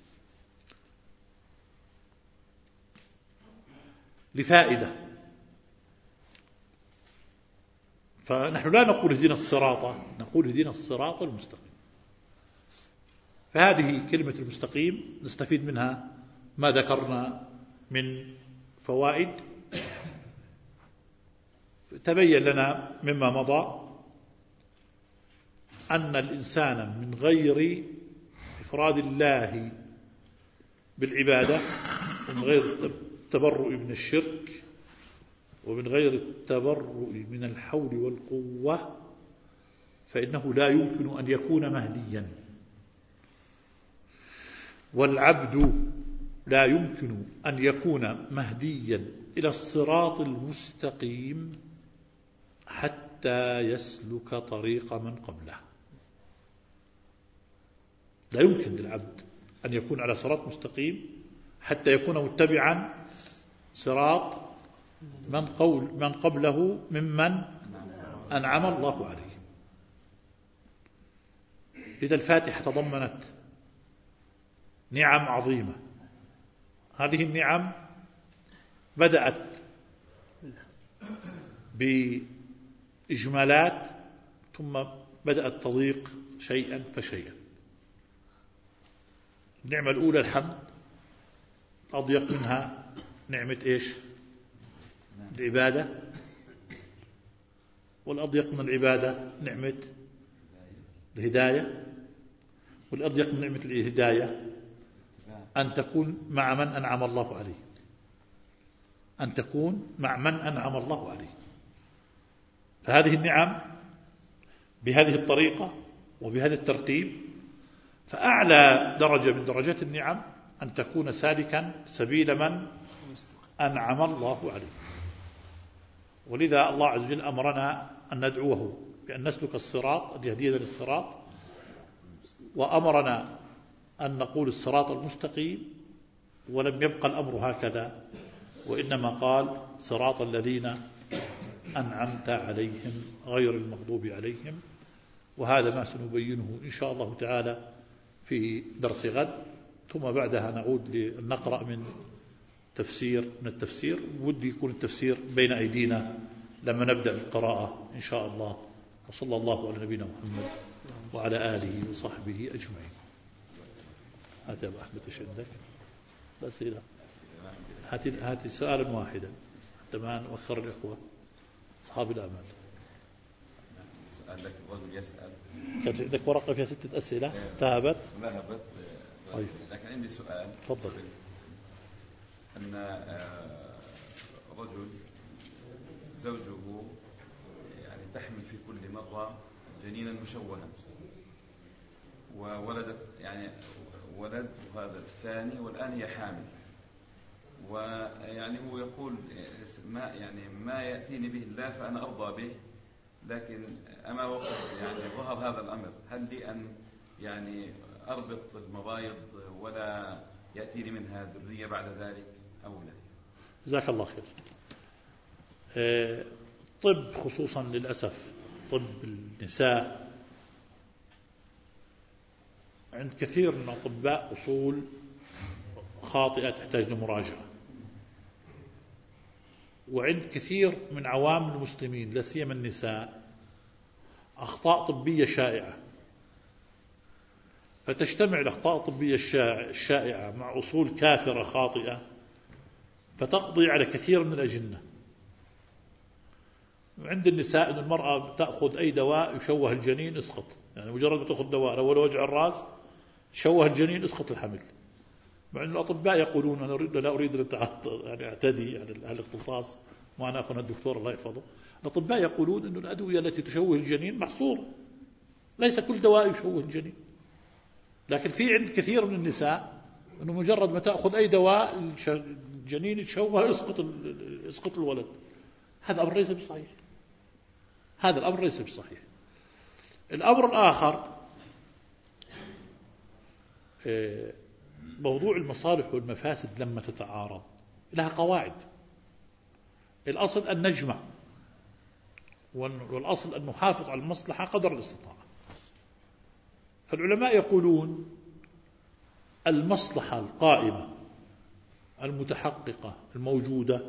لفائدة. فنحن لا نقول اهدنا الصراط، نقول اهدنا الصراط المستقيم. فهذه كلمة المستقيم نستفيد منها ما ذكرنا من فوائد. تبين لنا مما مضى أن الإنسان من غير إفراد الله بالعبادة ومن غير التبرؤ من الشرك ومن غير التبرؤ من الحول والقوة فإنه لا يمكن أن يكون مهديا. والعبد لا يمكن أن يكون مهديا إلى الصراط المستقيم حتى يسلك طريق من قبله. لا يمكن للعبد أن يكون على صراط مستقيم حتى يكون متبعا صراط من قول من قبله ممن أنعم الله عليه. إذا الفاتحة تضمنت نعم عظيمة. هذه النعم بدأت بإجمالات ثم بدأت تضيق شيئا فشيئا. النعمة الأولى الحمد، أضيق منها نعمة إيش؟ العبادة، والأضيق من العبادة نعمة الهداية، والأضيق من نعمة الهداية أن تكون مع من أنعم الله عليه، أن تكون مع من أنعم الله عليه. فهذه النعم بهذه الطريقة وبهذا الترتيب، فأعلى درجة من درجات النعم أن تكون سالكا سبيل من أنعم الله عليه. ولذا الله عز وجل أمرنا أن ندعوه بأن نسلك الصراط، أن يهدينا للصراط، وأمرنا أن نقول الصراط المستقيم، ولم يبقى الأمر هكذا، وإنما قال صراط الذين أنعمت عليهم غير المغضوب عليهم. وهذا ما سنبينه إن شاء الله تعالى في درس غد، ثم بعدها نعود لنقرأ من تفسير من التفسير. ودي يكون التفسير بين أيدينا لما نبدأ القراءة إن شاء الله. وصلى الله على نبينا محمد وعلى آله وصحبه أجمعين. هات يا أبو أحمد إيش عندك؟ الأسئلة. هات هات سؤالا واحدا حتى ما نوخر الإخوة أصحاب الأعمال. سؤال لك، الرجل يسأل. كانت عندك ورقة فيها ستة أسئلة ذهبت؟ ذهبت. طيب. لكن عندي سؤال. تفضل. أن رجل زوجه يعني تحمل في كل مرة جنينا مشوها، وولدت يعني ولد هذا الثاني، والآن هي حامل، ويعني هو يقول ما يعني ما يأتيني به الله فأنا أرضى به، لكن أما وقت يعني ظهر هذا الأمر هل لي أن يعني أربط المبايض ولا يأتيني منها ذرية بعد ذلك أو لا؟ جزاك الله خير. طب خصوصا للأسف طب النساء عند كثير من الأطباء أصول خاطئة تحتاج لمراجعة، وعند كثير من عوام المسلمين لا سيما النساء أخطاء طبية شائعة، فتجتمع الأخطاء الطبية الشائعة مع أصول كافرة خاطئة فتقضي على كثير من الأجنة. عند النساء أن المرأة تأخذ أي دواء يشوه الجنين اسقط، يعني مجرد ما تأخذ دواء لو وجع الرأس شوه الجنين اسقط الحمل. مع أن الأطباء يقولون أنا لا أريد أن أعتدي على الاختصاص، وأنا أخونا الدكتور الله يحفظه، الأطباء يقولون أن الأدوية التي تشوه الجنين محصورة، ليس كل دواء يشوه الجنين. لكن في عند كثير من النساء أنه مجرد ما تأخذ أي دواء الجنين يتشوه اسقط اسقط الولد. هذا أمر ليس بصحيح، هذا الأمر ليس بصحيح. الأمر الآخر موضوع المصالح والمفاسد لما تتعارض لها قواعد. الأصل أن نجمع، والأصل أن نحافظ على المصلحة قدر الاستطاعة. فالعلماء يقولون المصلحة القائمة المتحققة الموجودة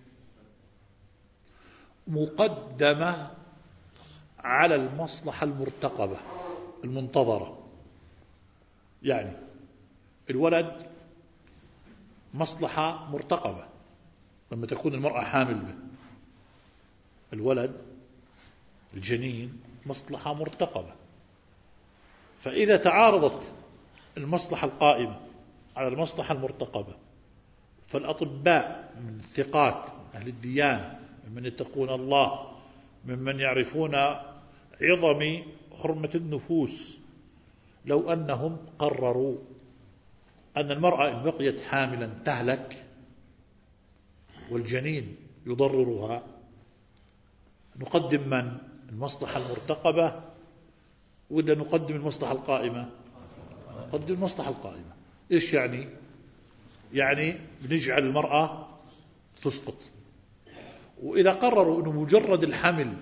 مقدمة على المصلحة المرتقبة المنتظرة. يعني الولد مصلحة مرتقبة لما تكون المرأة حامل به، الولد الجنين مصلحة مرتقبة. فإذا تعارضت المصلحة القائمة على المصلحة المرتقبة، فالأطباء من الثقات أهل الديانة ممن يتقون الله ممن يعرفون عظم حرمة النفوس لو أنهم قرروا أن المرأة إن بقيت حاملا تهلك والجنين يضررها، نقدم من؟ المصلحة المرتقبة ولا نقدم المصلحة القائمة؟ نقدم المصلحة القائمة. إيش يعني؟ يعني بنجعل المرأة تسقط، وإذا قرروا أنه مجرد الحمل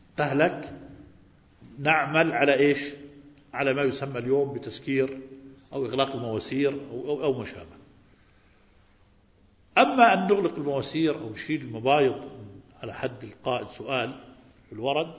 تهلك نعمل على إيش؟ على ما يسمى اليوم بتسكير أو إغلاق المواسير أو, أو, أو ما شابه. أما أن نغلق المواسير أو نشيل المبايض على حد القائد سؤال في الورد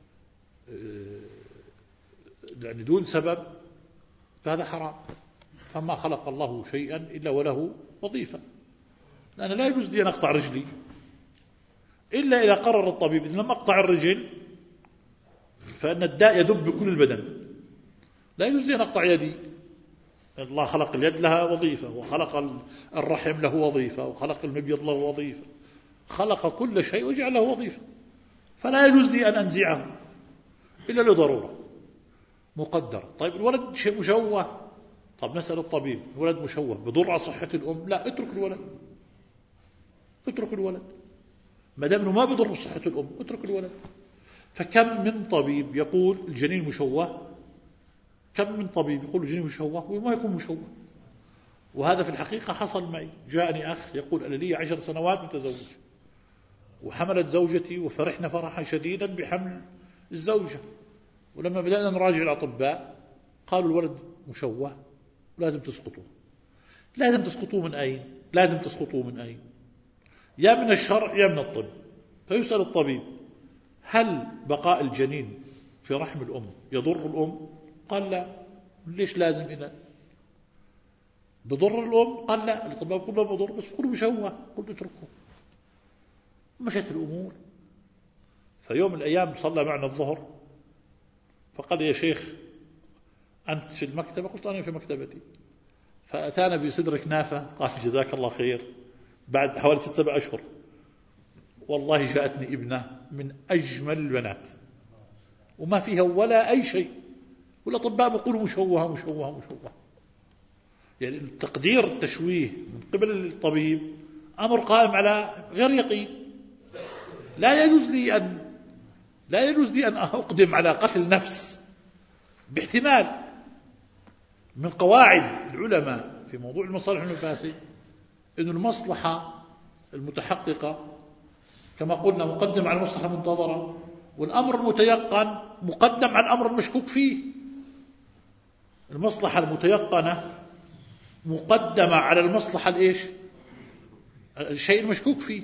يعني دون سبب فهذا حرام. فما خلق الله شيئا إلا وله وظيفة، لأن لا يجوز لي أن أقطع رجلي إلا إذا قرر الطبيب إن لم أقطع الرجل فإن الداء يدب بكل البدن. لا يجوز لي أن أقطع يدي. الله خلق اليد لها وظيفة، وخلق الرحم له وظيفة، وخلق المبيض له وظيفة، خلق كل شيء وجعل له وظيفة، فلا يجوز لي أن أنزعه إلا لضرورة مقدرة. طيب الولد مشوه، طب نسأل الطبيب الولد مشوه بضر على صحة الأم؟ لا، اترك الولد، اترك الولد ما دام انه ما بضر صحة الأم، اترك الولد. فكم من طبيب يقول الجنين مشوه، كم من طبيب يقول الجنين مشوه وما يكون مشوه. وهذا في الحقيقة حصل معي. جاءني أخ يقول أنا لي عشر سنوات متزوج وحملت زوجتي وفرحنا فرحا شديدا بحمل الزوجة، ولما بدأنا نراجع الأطباء قالوا الولد مشوه ولازم تسقطوه. لازم تسقطوه من أين؟ لازم تسقطوه من أين؟ يا من الشرع يا من الطب. فيسأل الطبيب هل بقاء الجنين في رحم الأم يضر الأم؟ قال لا. ليش لازم إذا؟ بضر الأم؟ قال لا. الطبيب يقول لا بضر، بس يقولوا مشوه، قلت اتركه. مشت الأمور. فيوم من الأيام صلى معنا الظهر فقال يا شيخ أنت في المكتبة؟ قلت أنا في مكتبتي. فأتانا بصدر كنافة قال جزاك الله خير بعد حوالي ست سبع أشهر والله جاءتني ابنة من أجمل البنات وما فيها ولا أي شيء، والأطباء بيقولوا مشوهة مشوهة مشوهة. يعني تقدير التشويه من قبل الطبيب أمر قائم على غير يقين. لا يجوز لي أن لا يجوز لي أن أقدم على قتل نفس باحتمال. من قواعد العلماء في موضوع المصالح والمفاسد أن المصلحة المتحققة كما قلنا مقدم على المصلحة المنتظرة، والأمر المتيقن مقدم على الأمر المشكوك فيه. المصلحة المتيقنة مقدمة على المصلحة الإيش؟ الشيء المشكوك فيه.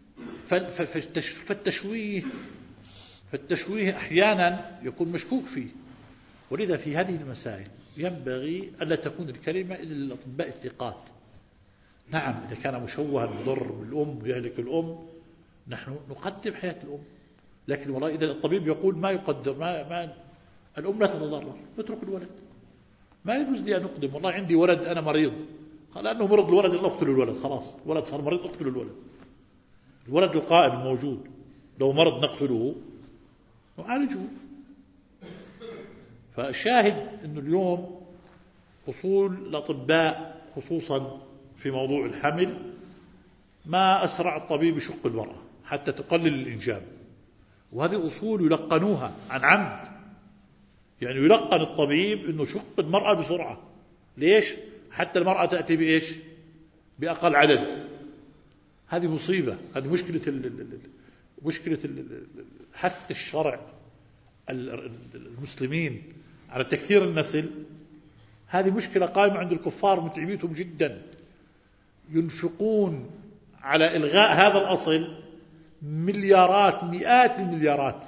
فالتشويه فالتشويه أحيانا يكون مشكوك فيه. ولذا في هذه المسائل ينبغي ألا تكون الكلمة إلا للأطباء الثقات. نعم إذا كان مشوها يضر بالأم ويهلك الأم نحن نقدم حياة الأم، لكن والله إذا الطبيب يقول ما يقدر ما, ما الأم لا تتضرر اترك الولد. ما يجوز لي أن أقدم والله عندي ولد أنا مريض، لأنه مرض الولد الله اقتلوا الولد، خلاص الولد صار مريض اقتلوا الولد. الولد القائم الموجود لو مرض نقتله نعالجه. فشاهد أنه اليوم أصول الأطباء خصوصا في موضوع الحمل ما أسرع الطبيب يشق المرأة حتى تقلل الإنجاب، وهذه أصول يلقنوها عن عمد. يعني يلقن الطبيب أنه شق المرأة بسرعة. ليش؟ حتى المرأة تأتي بإيش؟ بأقل عدد. هذه مصيبة. هذه مشكلة ال مشكلة حث الشرع المسلمين على تكثير النسل. هذه مشكلة قائمة عند الكفار متعبيتهم جدا، ينفقون على إلغاء هذا الأصل مليارات مئات المليارات.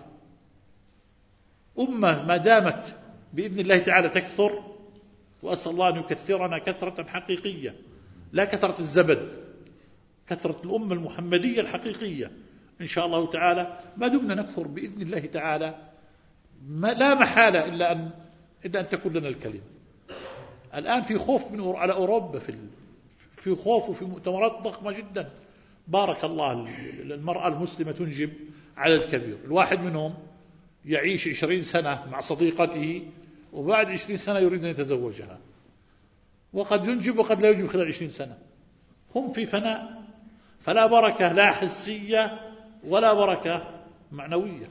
أمة ما دامت بإذن الله تعالى تكثر، وأسأل الله أن يكثرنا كثرة حقيقية لا كثرة الزبد، كثرة الأمة المحمدية الحقيقية إن شاء الله تعالى. ما دمنا نكثر بإذن الله تعالى ما لا محالة إلا أن إلا أن تكون لنا الكلمة. الآن في خوف من على أوروبا، في في خوف وفي مؤتمرات ضخمة جدا. بارك الله، المرأة المسلمة تنجب عدد كبير، الواحد منهم يعيش عشرين سنة مع صديقته وبعد عشرين سنة يريد أن يتزوجها، وقد ينجب وقد لا ينجب خلال عشرين سنة. هم في فناء، فلا بركة لا حسية ولا بركة معنوية.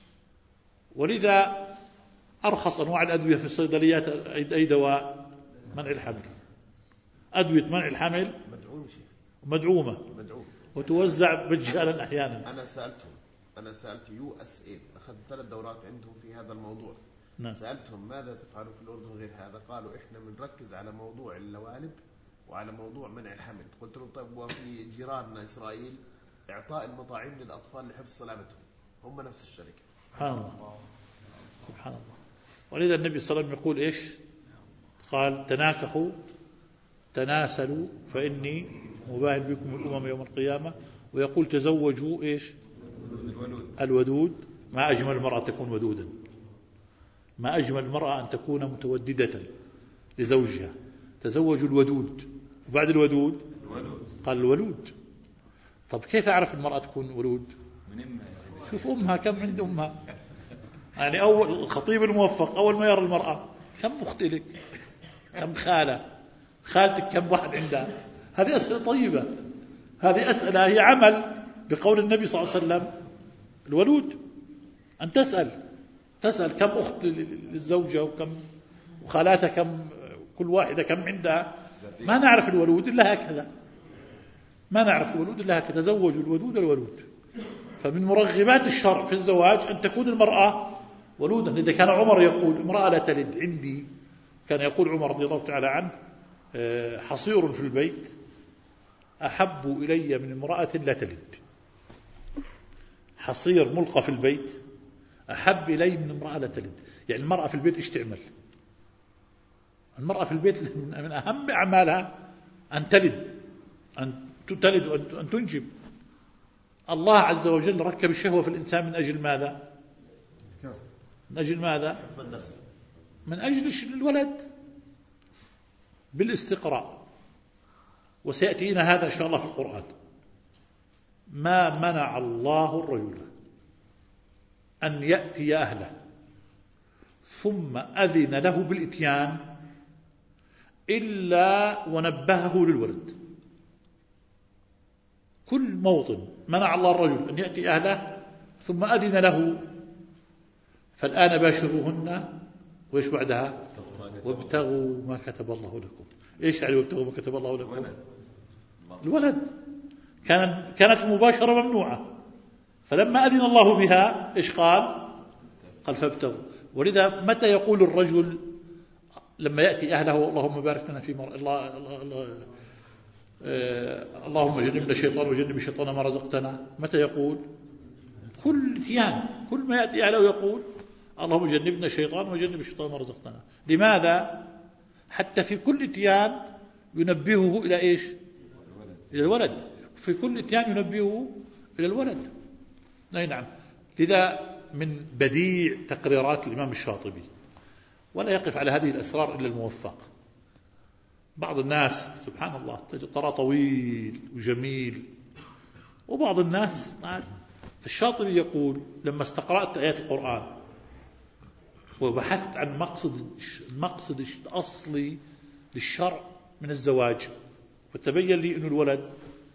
ولذا أرخص أنواع الأدوية في الصيدليات أي دواء منع الحمل. أدوية منع الحمل مدعومة مدعومة وتوزع مجانا أحيانا. أنا سألتهم أنا سألت يو أس إيه، أخذت ثلاث دورات عندهم في هذا الموضوع. نعم. سألتهم ماذا تفعلوا في الأردن غير هذا؟ قالوا إحنا بنركز على موضوع اللوالب وعلى موضوع منع الحمل. قلت لهم طيب وفي جيراننا إسرائيل إعطاء المطاعم للأطفال لحفظ سلامتهم، هم نفس الشركة. سبحان الله سبحان الله. ولذا النبي صلى الله عليه وسلم يقول إيش؟ قال تناكحوا تناسلوا فإني مباين بكم الأمم يوم القيامة. ويقول تزوجوا إيش؟ الودود. الودود. ما أجمل المرأة تكون ودودا، ما أجمل المرأة أن تكون متوددة لزوجها. تزوجوا الودود. وبعد الودود قال الولود. طب كيف أعرف المرأة تكون ولود؟ شوف أمها كم عند أمها. يعني أول الخطيب الموفق أول ما يرى المرأة كم أختلك، كم خالة، خالتك كم واحد عندها. هذه أسئلة طيبة، هذه أسئلة هي عمل بقول النبي صلى الله عليه وسلم الولود. أن تسأل تسأل كم أخت للزوجة وكم وخالاتها كم، كل واحدة كم عندها. ما نعرف الولود إلا هكذا، ما نعرف الولود إلا هكذا. تزوجوا الودود الولود. فمن مرغبات الشرع في الزواج أن تكون المرأة ولودا. إذا كان عمر يقول امرأة لا تلد عندي، كان يقول عمر رضي الله تعالى عنه حصير في البيت أحب إلي من امرأة لا تلد. حصير ملقى في البيت أحب إلي من امرأة لا تلد. يعني المرأة في البيت إيش تعمل؟ المرأة في البيت من أهم أعمالها أن تلد، أن تلد وأن تنجب. الله عز وجل ركب الشهوة في الإنسان من أجل ماذا؟ من أجل ماذا؟ من أجل الولد بالاستقراء. وسيأتينا هذا إن شاء الله في القرآن. ما منع الله الرجل أن يأتي أهله ثم أذن له بالإتيان إلا ونبهه للولد. كل موطن منع الله الرجل أن يأتي أهله ثم أذن له. فالآن باشروهن وإيش بعدها؟ وابتغوا ما كتب الله لكم. إيش يعني وابتغوا ما كتب الله لكم؟ الولد. كانت كانت المباشرة ممنوعة، فلما أذن الله بها إيش قال؟ قال فابتغوا. ولذا متى يقول الرجل لما يأتي أهله اللهم بارك لنا في مر... الله... الله... الله... آه... اللهم جنبنا الشيطان وجنب الشيطان ما رزقتنا، متى يقول؟ كل اتيان، كل ما يأتي أهله يقول اللهم جنبنا الشيطان وجنب الشيطان ما رزقتنا. لماذا؟ حتى في كل اتيان ينبهه إلى إيش؟ إلى الولد. في كل اتيان ينبهه إلى الولد. نعم. لذا من بديع تقريرات الإمام الشاطبي، ولا يقف على هذه الأسرار إلا الموفق. بعض الناس سبحان الله ترى طويل وجميل، وبعض الناس الشاطبي يقول لما استقرأت آيات القرآن وبحثت عن مقصد المقصد الأصلي للشرع من الزواج، فتبين لي أن الولد،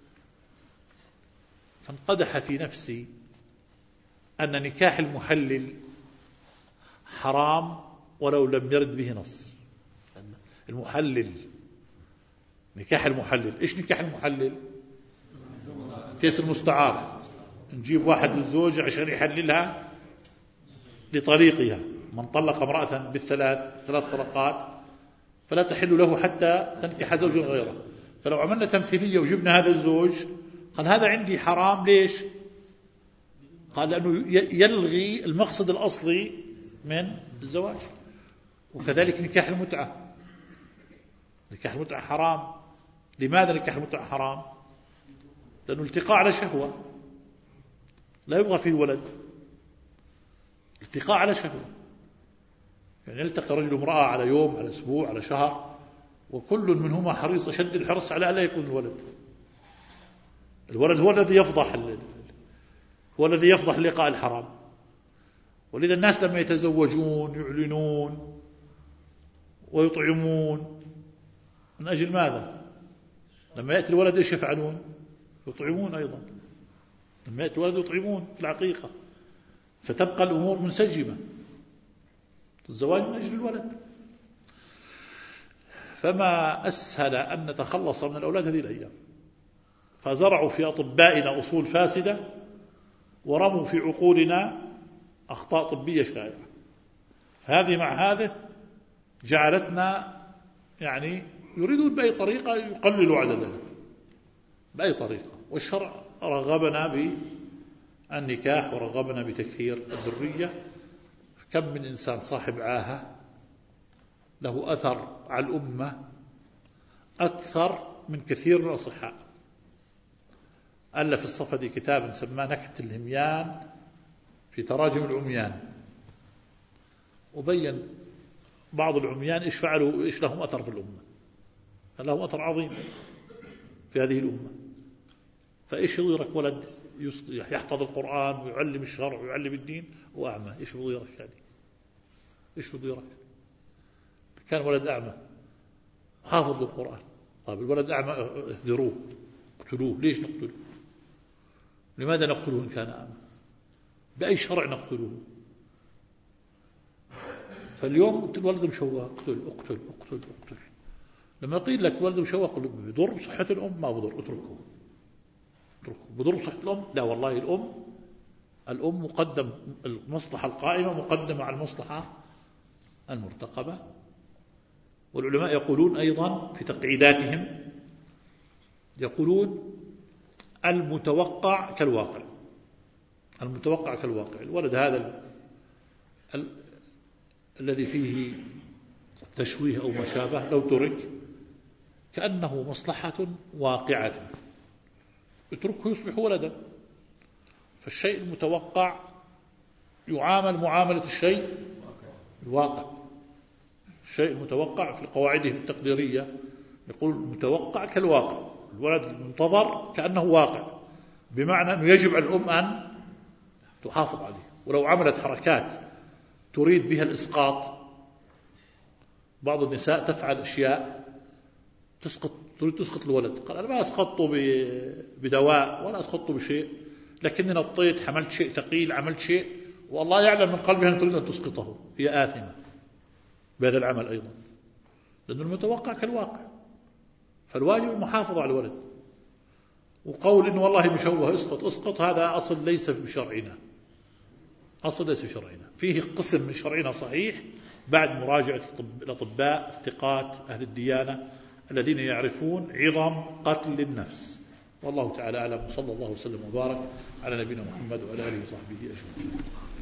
فانقدح في نفسي أن نكاح المحلل حرام ولو لم يرد به نص. المحلل، نكاح المحلل، إيش نكاح المحلل؟ كيس المستعار، نجيب واحد للزوجة عشان يحللها لطريقها. من طلق امرأة بالثلاث ثلاث طلقات فلا تحل له حتى تنكح زوجا غيره. فلو عملنا تمثيلية وجبنا هذا الزوج قال هذا عندي حرام. ليش؟ قال لأنه يلغي المقصد الأصلي من الزواج. وكذلك نكاح المتعة، نكاح المتعة حرام. لماذا نكاح المتعة حرام؟ لأنه التقاء على شهوة لا يبغى فيه الولد، التقاء على شهوة. يعني يلتقي رجل امرأة على يوم، على أسبوع، على شهر، وكل منهما حريص أشد الحرص على ألا يكون الولد. الولد هو الذي يفضح هو الذي يفضح اللقاء الحرام. ولذا الناس لما يتزوجون يعلنون ويطعمون من أجل ماذا؟ لما يأتي الولد إيش يفعلون؟ يطعمون أيضا. لما يأتي الولد يطعمون في العقيقة. فتبقى الأمور منسجمة. الزواج من أجل الولد. فما أسهل أن نتخلص من الأولاد هذه الأيام. فزرعوا في أطبائنا أصول فاسدة، ورموا في عقولنا أخطاء طبية شائعة. هذه مع هذه جعلتنا يعني يريدون بأي طريقة يقللوا عددنا بأي طريقة، والشرع رغبنا بالنكاح ورغبنا بتكثير الذرية. كم من إنسان صاحب عاهة له أثر على الأمة أكثر من كثير من الأصحاء. ألف الصفدي كتاب سماه نكت الهميان في تراجم العميان، وبين بعض العميان إيش فعلوا إيش لهم أثر في الأمة، لهم أثر عظيم في هذه الأمة. فإيش يضيرك ولد يحفظ القرآن ويعلم الشرع ويعلم الدين وأعمى؟ إيش يضيرك يعني؟ إيش يضيرك؟ كان ولد أعمى حافظ للقرآن، طيب الولد أعمى اهدروه اقتلوه، ليش نقتله؟ لماذا نقتله إن كان أعمى؟ بأي شرع نقتله؟ فاليوم الولد مشوه اقتل اقتل اقتل اقتل. لما قيل لك الولد مشوه قل بضر صحة الأم، ما بضر، اتركه اتركه. بضر صحة الأم؟ لا والله، الأم الأم مقدم، المصلحة القائمة مقدمة على المصلحة المرتقبة. والعلماء يقولون أيضا في تقعيداتهم، يقولون المتوقع كالواقع. المتوقع كالواقع، الولد هذا ال... ال... الذي فيه تشويه أو ما شابه لو ترك كأنه مصلحة واقعة، اتركه يصبح ولدا. فالشيء المتوقع يعامل معاملة الشيء الواقع. الشيء المتوقع في قواعدهم التقديرية يقول المتوقع كالواقع، الولد المنتظر كأنه واقع، بمعنى أنه يجب على الأم أن تحافظ عليه. ولو عملت حركات تريد بها الإسقاط، بعض النساء تفعل أشياء تسقط، تريد تسقط الولد، قال أنا ما أسقطه بدواء ولا أسقطه بشيء، لكني نطيت، حملت شيء ثقيل، عملت شيء، والله يعلم من قلبها أن تريد أن تسقطه، هي آثمة بهذا العمل أيضا، لأن المتوقع كالواقع. فالواجب المحافظة على الولد. وقول إنه والله مشوه اسقط اسقط، هذا أصل ليس بشرعنا، أصل ليس بشرعنا، فيه قسم من شرعنا صحيح بعد مراجعة الأطباء الثقات أهل الديانة الذين يعرفون عظم قتل النفس. والله تعالى أعلم، صلى الله وسلم وبارك على نبينا محمد وعلى آله وصحبه أجمعين.